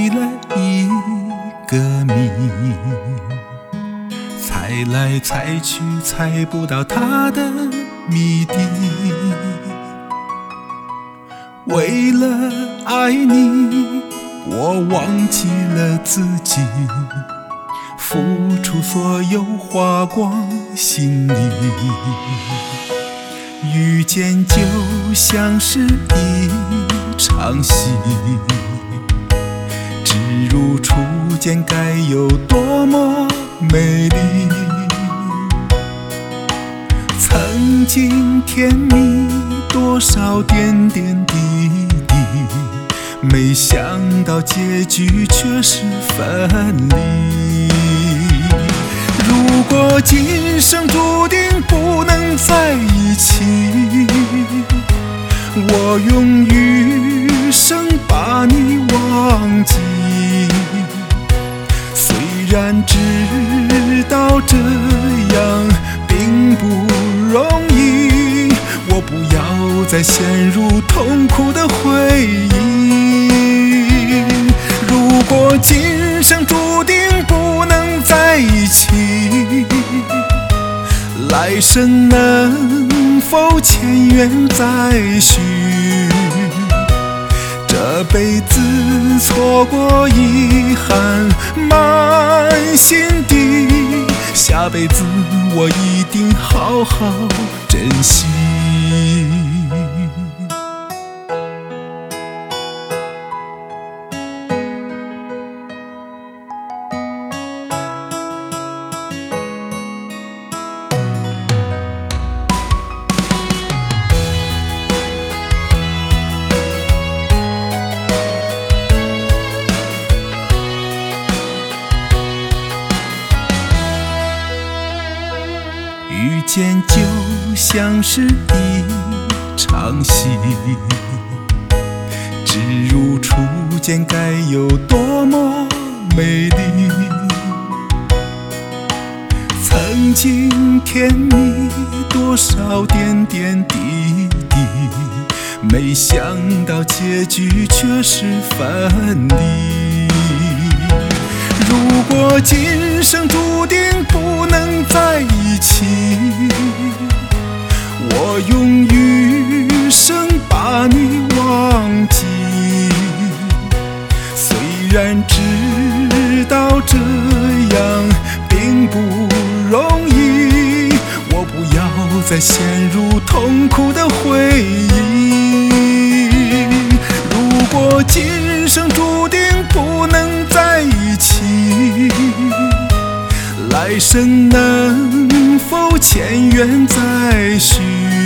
起了一个谜，猜来猜去猜不到它的谜底。为了爱你，我忘记了自己，付出所有花光心里。遇见就像是一场戏，只如初见该有多么美丽。曾经甜蜜多少点点滴滴，没想到结局却是分离。如果今生注定不能在一起，我用余生把你忘记。虽然知道这样并不容易，我不要再陷入痛苦的回忆。如果今生注定不能在一起，来生能否前缘再续？这辈子错过遗憾满心底，下辈子我一定好好珍惜。遇见就像是一场戏，只如初见该有多么美丽。曾经甜蜜多少点点滴滴，没想到结局却是分离。如果今生注定不能在一起，我用余生把你忘记。虽然知道这样并不容易，我不要再陷入痛苦的回忆。如果今生注定不能在一起，来生能否前缘再续？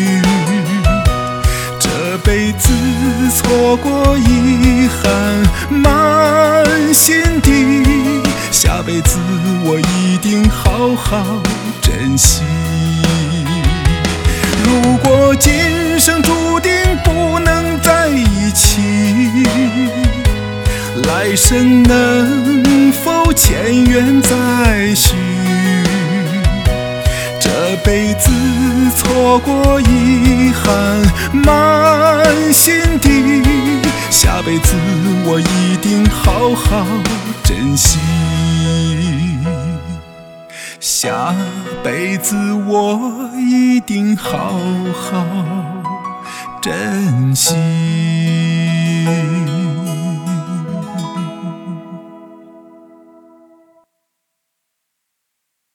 这辈子错过遗憾满心底，下辈子我一定好好珍惜。如果今生注定不能在一起，来生能否前缘再续？这辈子错过遗憾满心底，下辈子我一定好好珍惜。下辈子我一定好好珍惜。